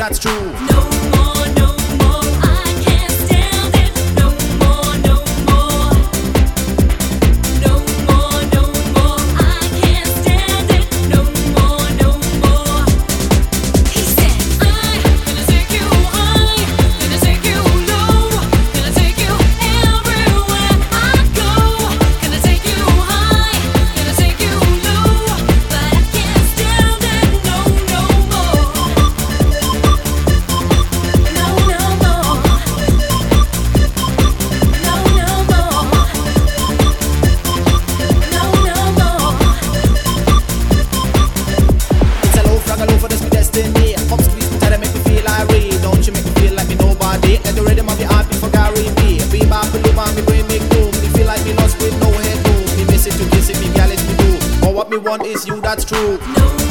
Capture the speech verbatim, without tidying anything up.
that's true. No more, no more, I can't stand it. No more, no more. No more, no more, I can't stand it. No more, no more. He said, I'm gonna take you high, gonna take you low, gonna take you everywhere I go. Gonna take you high, gonna take you low, but I can't stand it. No, no more. No, no more. No, no more. No, no more. It's a low frag, a low for this my destiny. Come squeeze me tight and make me feel irate. Don't you make me feel like me nobody. Let the rhythm of your heart be for Gary B. Be my balloon, my me brain make boom. Me feel like me lost with no head room. Me miss it to kiss it, me gal it's me do. But what me want is you, that's true. No